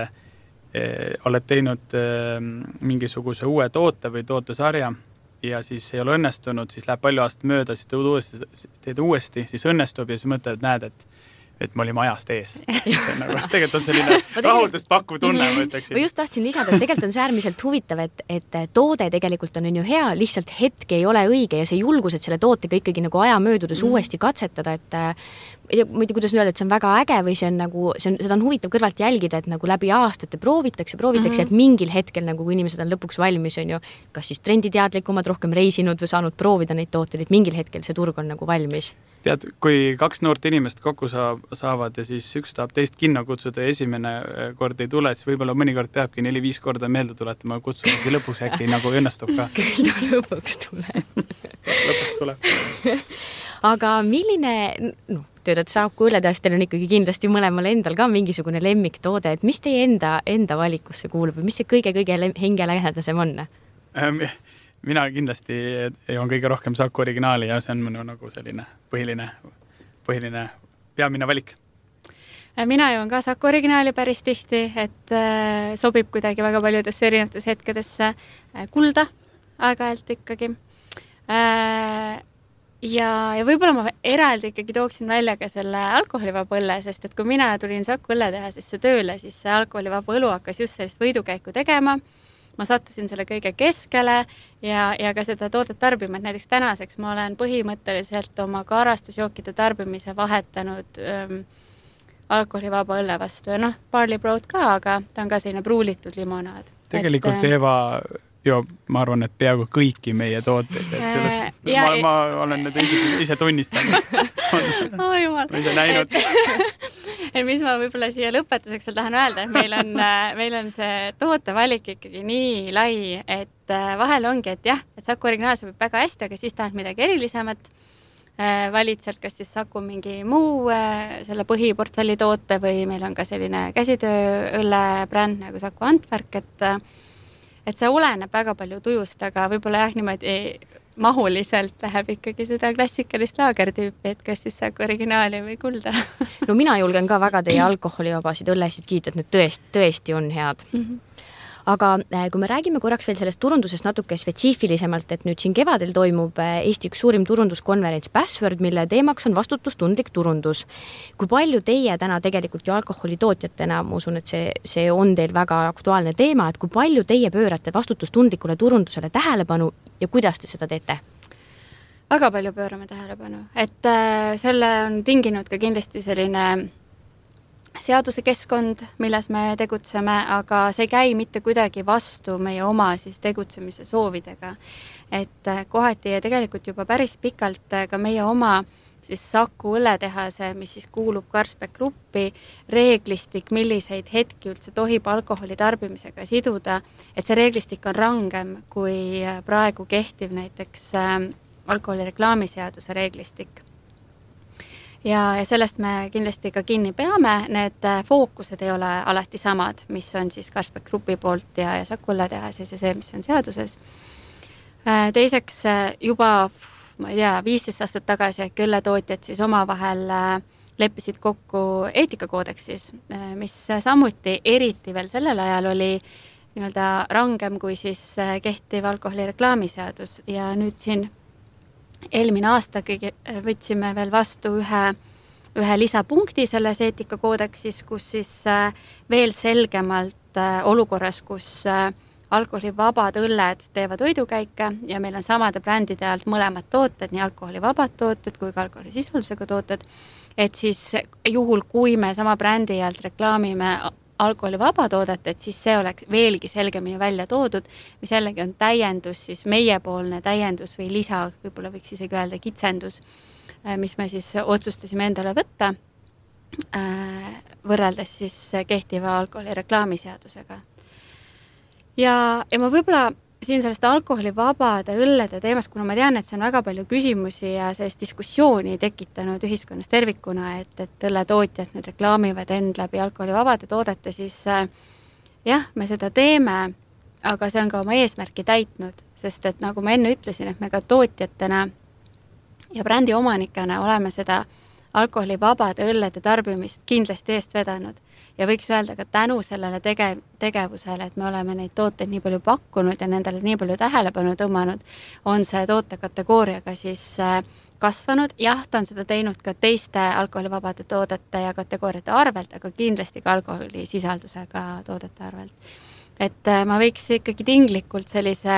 et oled teinud mingisuguse uue toote või tootesarja ja siis ei ole õnnestunud, siis läheb palju aastat mööda, siis teed uuesti, siis õnnestub ja siis mõtled, näed, et me olime ajast ees. Tegelikult on selline rahuldust pakkuv tunne, ma ütleksin. Ma just tahtsin lisada, et tegelikult on see äärmiselt huvitav, et toode tegelikult on ju hea, lihtsalt hetk ei ole õige ja see julgus, et selle tootega ikkagi nagu aja möödudes uuesti katsetada, et ma ei tea, kuidas öelda, et see on väga äge või see on nagu, seda on huvitav kõrvalt jälgida, et nagu läbi aastate proovitakse, et mingil hetkel nagu kui inimesed on lõpuks valmis, on ju, kas siis trenditeadlikumad, rohkem reisinud või saanud proovida neid tooteid, et mingil hetkel see turg on nagu valmis. Tead, kui 2 noort inimest kokku saavad ja siis üks tahab teist kinno kutsuda ja esimene kord ei tule, siis võib-olla mõnikord peabki 4-5 korda meelde tuletama kutsuma, siis lõpuks äkki nagu õnnestub ka. Küll ta lõpuks tuleb. Aga milline, töötad Saku õlletehas, teil on ikkagi kindlasti mõlemal endal ka mingisugune lemmiktoode, et mis teie enda valikusse kuulub või mis see kõige hingelähedasem on? Mina kindlasti on kõige rohkem Saku originaali ja see on minu nagu selline põhiline peamine valik. Mina joon ka Saku originaali päris tihti, et sobib kuidagi väga paljudesse erinevates hetkedesse kulda aeg-ajalt ikkagi. Ja võib-olla ma eraldi ikkagi tooksin välja ka selle alkoholivaba õlle, sest et kui mina tulin Saku õlletehasesse tööle, siis see alkoholivaba õlu hakkas just sellist võidukäiku tegema. Ma sattusin selle kõige keskele ja ka seda toodet tarbima, et näiteks tänaseks ma olen põhimõtteliselt oma kaarastusjookide tarbimise vahetanud alkoholivaba õlle vastu ja Barley Broad ka, aga ta on ka selline pruulitud limonaad. Tegelikult Eeva ma arvan, et peaaegu kõiki meie tooteid, ma olen need ise tunnistanud. Oh, jumal. Ma ise näinud. Mis ma võib-olla siia lõpetuseks veel tahan öelda, et meil on see tootevalik ikkagi nii lai, et vahel ongi, et jah, et Saku originaal sobib väga hästi, aga siis tahad midagi erilisemat. Valid sealt kas siis Saku mingi muu selle põhiportfelli toote või meil on ka selline käsitöö õlle bränd nagu Saku Antwerk, et see oleneb väga palju tujust, aga võib-olla jah, niimoodi mahuliselt läheb ikkagi seda klassikalist laagertüüpi, et kas siis Saku originaali või kulda. No mina julgen ka väga teie alkoholivabasid õllesid kiita, et need tõesti on head. Aga kui me räägime korraks veel sellest turundusest natuke spetsiifilisemalt, et nüüd siin kevadel toimub Eesti üks suurim turunduskonverents Password, mille teemaks on vastutustundlik turundus. Kui palju teie täna tegelikult ju alkoholitootjatena, ma usun, et see on teil väga aktuaalne teema, et kui palju teie pöörate vastutustundlikule turundusele tähelepanu ja kuidas te seda teete? Väga palju pöörame tähelepanu, et selle on tinginud ka kindlasti selline seaduse keskkond, milles me tegutseme, aga see ei käi mitte kuidagi vastu meie oma siis tegutsemise soovidega. Et kohati ja tegelikult juba päris pikalt ka meie oma siis Saku õlletehase, mis siis kuulub Carlsberg Gruppi, reeglistik, milliseid hetki üldse tohib alkoholi tarbimisega siduda, et see reeglistik on rangem kui praegu kehtiv näiteks alkoholireklaamiseaduse reeglistik. Ja sellest me kindlasti ka kinni peame, need fookused ei ole alati samad, mis on siis Carlsberg Grupi poolt ja Saku õlletehases ja see, mis on seaduses. Teiseks juba, ma ei tea, 15 aastat tagasi äkki õlletootjad siis omavahel leppisid kokku eetikakoodeksis, mis samuti eriti veel sellel ajal oli nii-öelda rangem kui siis kehtiv alkoholireklaamiseadus ja nüüd siin eelmine aasta võtsime veel vastu ühe ühe lisapunkti selles eetikakoodeksis, kus siis veel selgemalt olukorras, kus alkoholivabad õlled teevad võidukäike ja meil on samade brändide alt mõlemad tooted, nii alkoholivabad tooted kui ka alkoholisisaldusega tooted, et siis juhul, kui me sama brändi alt reklaamime alkoholivaba toodet, et siis see oleks veelgi selgemini välja toodud, mis jällegi on täiendus, siis meiepoolne täiendus või lisa, võib-olla võiks isegi öelda kitsendus, mis me siis otsustasime endale võtta, võrreldes siis kehtiva alkoholi reklaamiseadusega. Ja ma võib-olla siin sellest alkoholivabade õllede teemast, kuna ma tean, et see on väga palju küsimusi ja sellist diskussiooni tekitanud ühiskonnas tervikuna, et õlletootjad nüüd reklaamivad end läbi alkoholivabade toodete, siis jah, me seda teeme, aga see on ka oma eesmärki täitnud, sest et nagu ma enne ütlesin, et me ka tootjatena ja brändi omanikena oleme seda alkoholivabade õllede tarbimist kindlasti eest vedanud. Ja võiks öelda ka tänu sellele tegevusele, et me oleme neid tooteid nii palju pakkunud ja nendele nii palju tähelepanu tõmmanud, on see tootekategooriaga siis kasvanud. Jah, ta on seda teinud ka teiste alkoholivabade toodete ja kategooriate arvelt, aga kindlasti ka alkoholisisaldusega toodete arvelt. Et ma võiks ikkagi tinglikult sellise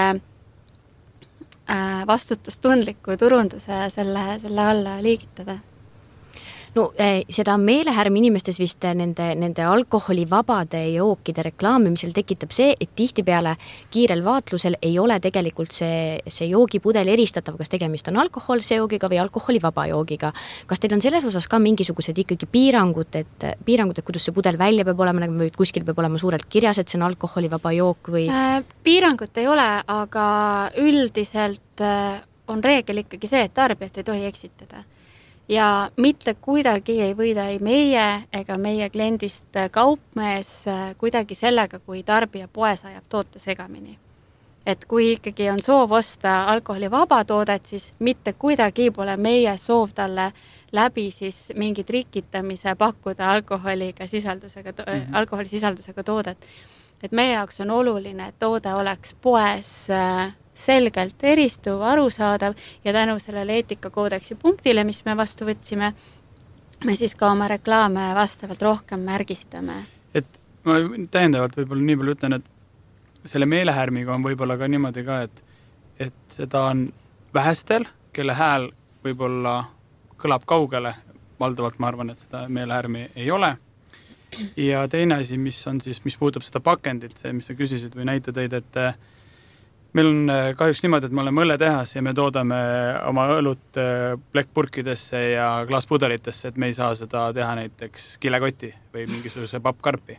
vastutustundliku turunduse selle alla liigitada. No seda meelehärmi inimestes vist nende alkoholivabade jookide reklaamimisel tekitab see, et tihtipeale kiirel vaatlusel ei ole tegelikult see joogipudel eristatav, kas tegemist on alkoholse joogiga või alkoholivaba joogiga. Kas teil on selles osas ka mingisugused ikkagi piirangud, et kuidas see pudel välja peab olema, nagu kuskil peab olema suurelt kirjas, et see on alkoholivaba jook või? Piirangut ei ole, aga üldiselt on reegel ikkagi see, et tarbijat ei tohi eksitada. Ja mitte kuidagi ei võida ei meie ega meie kliendist kaupmees kuidagi sellega, kui tarbija poes ajab toote segamini. Et kui ikkagi on soov osta alkoholivaba toodet, siis mitte kuidagi pole meie soov talle läbi siis mingi trikitamise pakkuda alkoholisisaldusega toodet. Et meie jaoks on oluline, et toode oleks poes selgelt eristuv, arusaadav ja tänu sellele eetikakoodeksi punktile, mis me vastu võtsime, me siis ka oma reklaame vastavalt rohkem märgistame. Et ma täiendavalt võib-olla nii palju ütlen, et selle meelehärmiga on võib-olla ka niimoodi ka, et seda on vähestel, kelle hääl võib-olla kõlab kaugele, valdavalt ma arvan, et seda meelehärmi ei ole. Ja teine asi, mis on siis, mis puudutab seda pakendit, see, mis sa küsisid või näite tõid, et meil on kahjuks niimoodi, et me oleme õlletehas ja me toodame oma õlut plekkpurkidesse ja klaaspudelitesse, et me ei saa seda teha näiteks kilekoti või mingisuguse pappkarpi.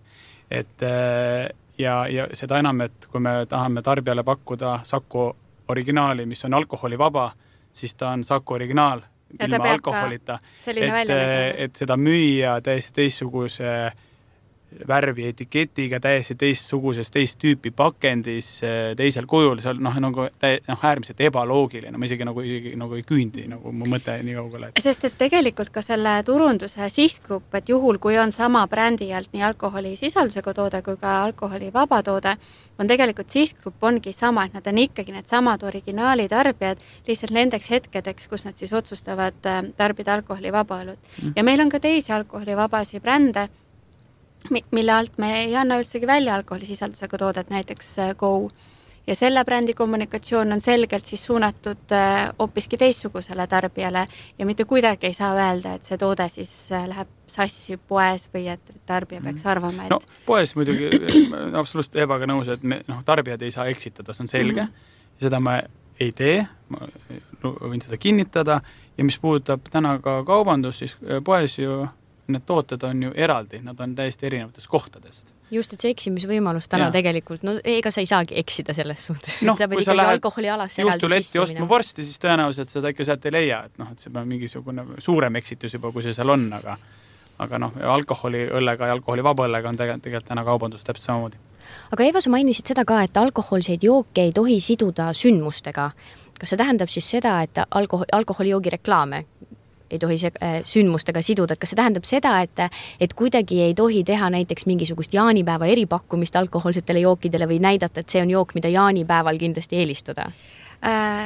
Ja seda enam, et kui me tahame tarbijale pakkuda Saku originaali, mis on alkoholivaba, siis ta on Saku originaal ilma alkoholita. Et seda müüa täiesti teistsuguse värvi etiketiga, täiesti teistsuguses teist tüüpi pakendis teisel kujul, see on äärmiselt ebaloogiline, ma isegi nagu ei küündi nagu mu mõte nii kaugele. Sest et tegelikult ka selle turunduse sihtgrupp, et juhul kui on sama brändi alt nii alkoholisisaldusega toode kui ka alkoholivaba toode, on tegelikult sihtgrupp ongi sama, et nad on ikkagi need samad originaali tarbijad lihtsalt nendeks hetkedeks, kus nad siis otsustavad tarbida alkoholivaba õlut. Ja meil on ka teisi alkoholivabasi brände, mille alt me ei anna üldsegi välja alkoholisisaldusega toodet, näiteks Go. Ja selle brändi kommunikatsioon on selgelt siis suunatud hoopiski teistsugusele tarbijale ja mitte kuidagi ei saa öelda, et see toode siis läheb sassi poes või et tarbija peaks arvama, et... No poes muidugi absoluutselt ebaga nõus, et tarbijad ei saa eksitada, see on selge. Ja seda ma ei tee, ma võin seda kinnitada ja mis puudutab täna ka kaubandus, siis poes ju need tooted on ju eraldi, nad on täiesti erinevatest kohtadest. Just, et see eksimisvõimalus täna tegelikult, no ega sa ei saagi eksida selles suhtes. No, sa pead ikkagi alkoholialasse eraldi sisse minna. Ostma vorsti, siis tõenäoliselt seda ikka sealt ei leia, et see peab mingisugune suurem eksitus juba, kui see seal on, aga alkoholiõllega ja alkoholivaba õllega on tegelikult täna kaubandus täpselt samamoodi. Aga Eva, sa mainisid seda ka, et alkoholseid jooke ei tohi siduda sündmustega. Kas see tähendab siis seda, et alkoholijoogi reklaame ei tohi sündmustega siduda, et kas see tähendab seda, et kuidagi ei tohi teha näiteks mingisugust jaanipäeva eripakkumist alkoholsetele jookidele või näidata, et see on jook, mida jaanipäeval kindlasti eelistada?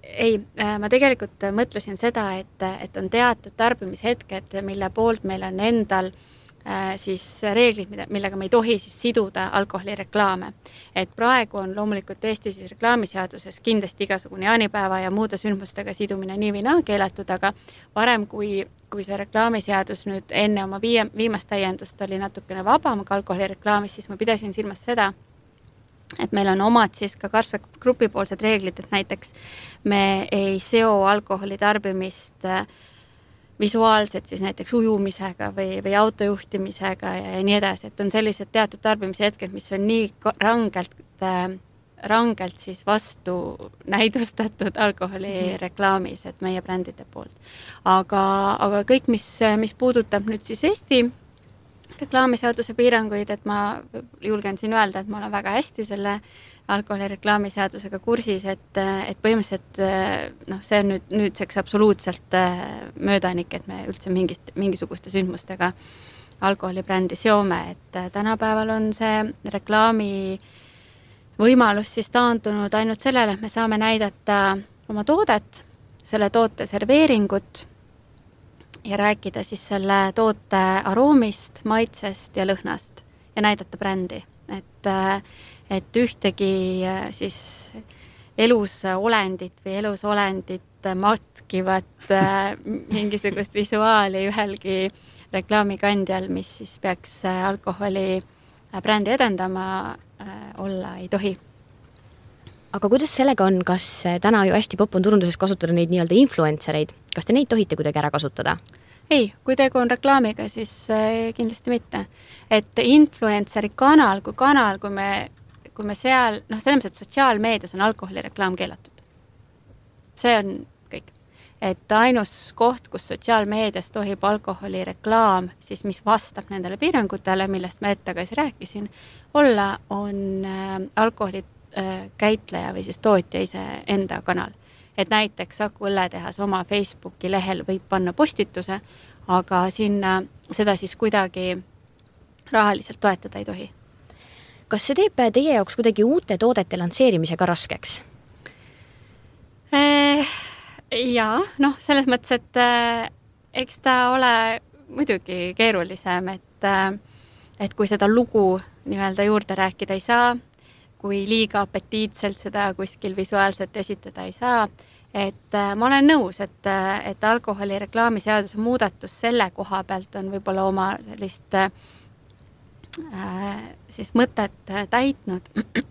ei, ma tegelikult mõtlesin seda, et on teatud tarbimishetked, mille poolt meil on endal siis reeglid, millega me ei tohi siis siduda alkoholireklaame. Et praegu on loomulikult Eesti siis reklaamiseaduses kindlasti igasugune jaanipäeva ja muude sündmustega sidumine nii või naa keelatud, aga varem, kui see reklaamiseadus nüüd enne oma viimast täiendust oli natukene vabam ka alkoholireklaamis, siis ma pidasin silmas seda, et meil on omad siis ka Carlsberg Grupi poolsed reeglid, et näiteks me ei seo alkoholi tarbimist visuaalselt siis näiteks ujumisega või autojuhtimisega ja nii edasi, et on sellised teatud tarbimise hetked, mis on nii rangelt siis vastu näidustatud alkoholireklaamis, et meie brändide poolt. Aga kõik, mis puudutab nüüd siis Eesti reklaamiseaduse piiranguid, et ma julgen siin öelda, et ma olen väga hästi selle alkoholireklaamiseadusega kursis, et põhimõtteliselt see on nüüdseks absoluutselt möödanik, et me üldse mingisuguste sündmustega alkoholibrändi seome, et tänapäeval on see reklaami võimalus siis taandunud ainult sellele, et me saame näidata oma toodet, selle toote serveeringut ja rääkida siis selle toote aroomist, maitsest ja lõhnast ja näidata brändi, et ühtegi siis elus olendit või elus olendit matkivat mingisugust visuaali ühelgi reklaamikandjal, mis siis peaks alkoholi brändi edendama, olla ei tohi. Aga kuidas sellega on, kas täna ju hästi popp on turunduses kasutada neid nii-öelda influencereid, kas te neid tohite kuidagi ära kasutada? Ei, kui tegu on reklaamiga, siis kindlasti mitte. Et influenceri kanal, kui me seal, selles mõttes, et sotsiaalmeedias on alkoholireklaam keelatud. See on kõik. Et ainus koht, kus sotsiaalmeedias tohib alkoholireklaam, siis mis vastab nendele piirangutele, millest ma tagasi rääkisin, olla on alkoholi käitleja või siis tootja ise enda kanal. Et näiteks Saku Õlletehas oma Facebooki lehel võib panna postituse, aga sinna seda siis kuidagi rahaliselt toetada ei tohi. Kas see teeb teie jaoks kuidagi uute toodete lansseerimisega raskeks? Jaa, selles mõttes, et eks ta ole muidugi keerulisem, et kui seda lugu nii-öelda juurde rääkida ei saa, kui liiga apetiitselt seda kuskil visuaalselt esitada ei saa, et ma olen nõus, et alkoholi reklaamiseaduse muudatus selle koha pealt on võib-olla oma sellist siis mõtet täitnud,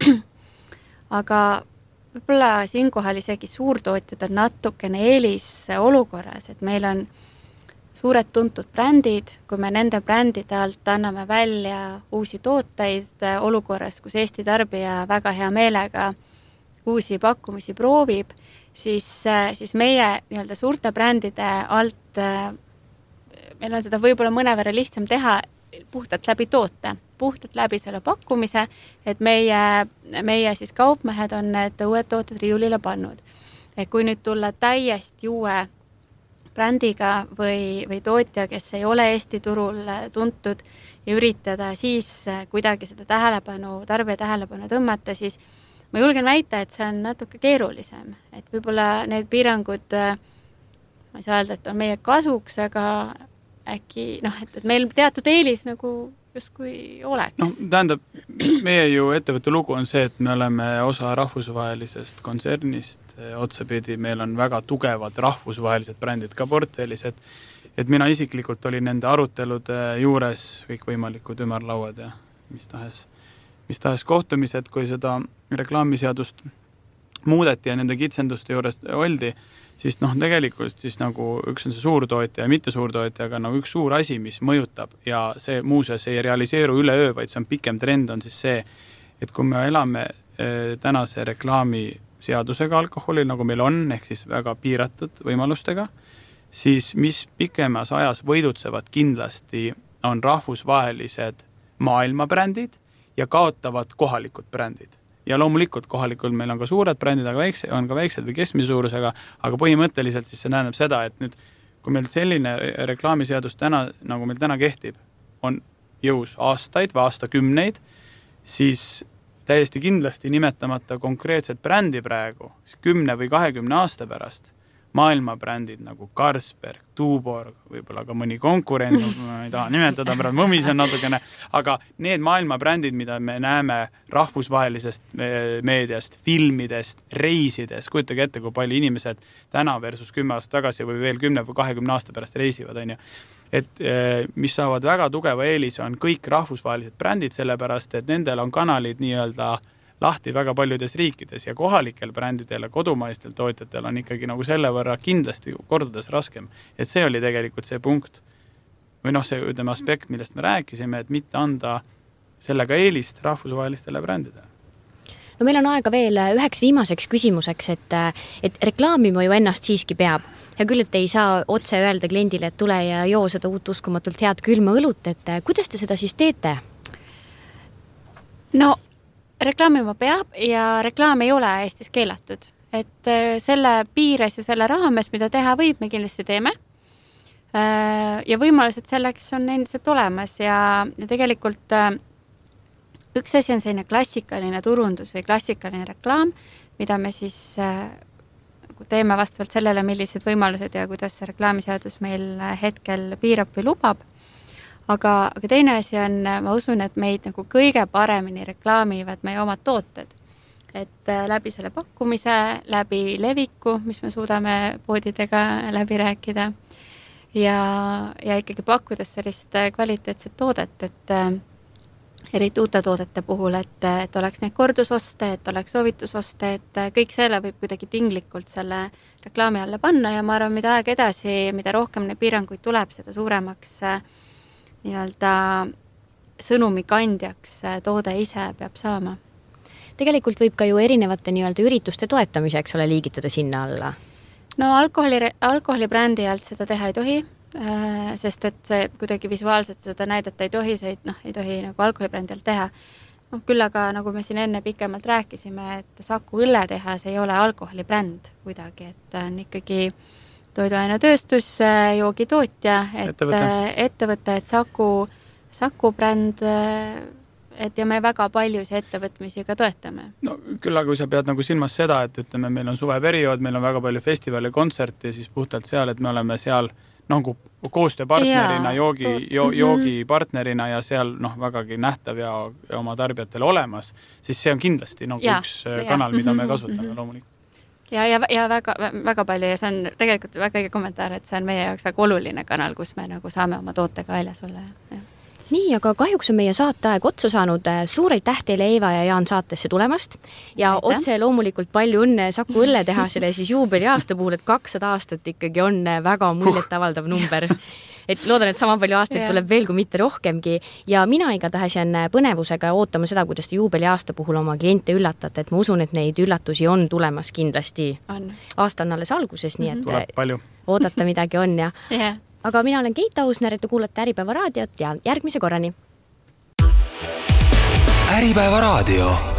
aga võib-olla siinkohal isegi suurtootjad on natukene eelis olukorras, et meil on suured tuntud brändid, kui me nende brändide alt anname välja uusi tooteid olukorras, kus Eesti tarbija väga hea meelega uusi pakkumisi proovib, siis meie nii-öelda suurte brändide alt meil on seda võib-olla mõnevõrra lihtsam teha puhtalt läbi toote, puhtalt läbi selle pakkumise, et meie siis kaupmehed on need uued tooted riiulile pannud. Et kui nüüd tulla täiesti uue brändiga või tootja, kes ei ole Eesti turul tuntud ja üritada siis kuidagi seda tarbija tähelepanu tõmmata, siis ma julgen väita, et see on natuke keerulisem. Et võib-olla need piirangud, ma ei saa öelda, et on meie kasuks, aga äkki, et meil teatud eelis nagu justkui oleks. Tähendab, meie ju ettevõtte lugu on see, et me oleme osa rahvusvahelisest kontsernist, otsapidi meil on väga tugevad rahvusvahelised brändid ka portfellis, et mina isiklikult olin nende arutelude juures kõikvõimalikud ümarlauad ja mis tahes kohtumised, kui seda reklaamiseadust muudeti ja nende kitsenduste juures oldi, siis tegelikult siis nagu üks on see suurtootja ja mitte suurtootja, aga nagu üks suur asi, mis mõjutab ja see muuseas ei realiseeru üleöö, vaid see on pikem trend, on siis see, et kui me elame tänase reklaamiseadusega alkoholil, nagu meil on, ehk siis väga piiratud võimalustega, siis mis pikemas ajas võidutsevad kindlasti on rahvusvahelised maailmabrändid ja kaotavad kohalikud brändid. Ja loomulikult kohalikult meil on ka suured brändid, aga on ka väiksed või keskmise suurusega, aga põhimõtteliselt siis see tähendab seda, et nüüd, kui meil selline reklaamiseadus täna, nagu meil täna kehtib, on jõus aastaid või aastakümneid, siis täiesti kindlasti nimetamata konkreetset brändi praegu, 10 või 20 aasta pärast, maailmabrändid nagu Carlsberg, Tuborg, võib-olla ka mõni konkurent, ma ei taha nimetada, praegu mõmisen natukene, aga need maailmabrändid, mida me näeme rahvusvahelisest meediast, filmidest, reisidest, kujutage ette, kui palju inimesed täna versus 10 aastat tagasi või veel 10 või 20 aasta pärast reisivad, on ju. Et mis saavad väga tugeva eelise on kõik rahvusvahelised brändid, sellepärast, et nendel on kanalid nii-öelda lahti väga paljudes riikides ja kohalikel brändidel ja kodumaistel tootjatel on ikkagi nagu selle võrra kindlasti kordades raskem. Et see oli tegelikult see punkt või see ütleme aspekt, millest me rääkisime, et mitte anda sellega eelist rahvusvahelistele brändidele. No meil on aega veel üheks viimaseks küsimuseks, et reklaamima ju ennast siiski peab. Ja küll, et ei saa otse öelda kliendile, et tule ja joo seda uut uskumatult head külma õlut, et kuidas te seda siis teete? No reklaamima peab ja reklaam ei ole Eestis keelatud. Et selle piires ja selle raames, mida teha võib, me kindlasti teeme. Ja võimalused selleks on endiselt olemas ja tegelikult üks asi on selline klassikaline turundus või klassikaline reklaam, mida me siis teeme vastavalt sellele, millised võimalused ja kuidas see reklaamiseadus meil hetkel piirab või lubab. Aga teine asi on, ma usun, et meid nagu kõige paremini reklaamivad meie omad tooted. Et läbi selle pakkumise, läbi leviku, mis me suudame poodidega läbi rääkida ja ikkagi pakkudes sellist kvaliteetset toodet, et eriti uute toodete puhul, et oleks neid kordusoste, et oleks soovitusoste, et kõik selle võib kuidagi tinglikult selle reklaami alla panna ja ma arvan, mida aeg edasi, mida rohkem neid piiranguid tuleb, seda suuremaks nii-öelda sõnumi kandjaks toode ise peab saama. Tegelikult võib ka ju erinevate nii-öelda ürituste toetamiseks ole liigitada sinna alla. No alkoholibrändi alt seda teha ei tohi, sest et see kuidagi visuaalselt seda näidata ei tohi, see ei tohi nagu alkoholibrändi alt teha. Küll aga, nagu me siin enne pikemalt rääkisime, et Saku õlletehas ei ole alkoholibränd kuidagi, et on ikkagi toiduainetööstus, joogitootja, ettevõte, et Saku bränd, et ja me väga paljusi ettevõtmisi ka toetame. No küll, aga kui sa pead nagu silmas seda, et ütleme, meil on suveperiood, meil on väga palju festivali kontserti, siis puhtalt seal, et me oleme seal nagu koostööpartnerina, joogipartnerina ja seal vägagi nähtav ja oma tarbijatele olemas, siis see on kindlasti üks kanal, mida me kasutame loomulikult. Ja väga palju ja see on tegelikult väga õige kommentaar, et see on meie jaoks väga oluline kanal, kus me nagu saame oma tootega väljas olla. Nii, aga kahjuks on meie saateaeg otsa saanud. Suur aitäh teile, Eeva ja Jaan, saatesse tulemast ja otse loomulikult palju õnne Saku õlletehasele siis juubeliaasta puhul, et 200 aastat ikkagi on väga muljetavaldav number. Et loodan, et sama palju aastaid tuleb veel, kui mitte rohkemgi ja mina igatahes jään põnevusega ootama seda, kuidas te juubeliaasta puhul oma kliente üllatate, et ma usun, et neid üllatusi on tulemas kindlasti. Aasta on alles alguses, nii et oodata midagi on ja aga mina olen Keit Ausner, et te kuulate Äripäeva raadiot ja järgmise korrani. Äripäeva raadio.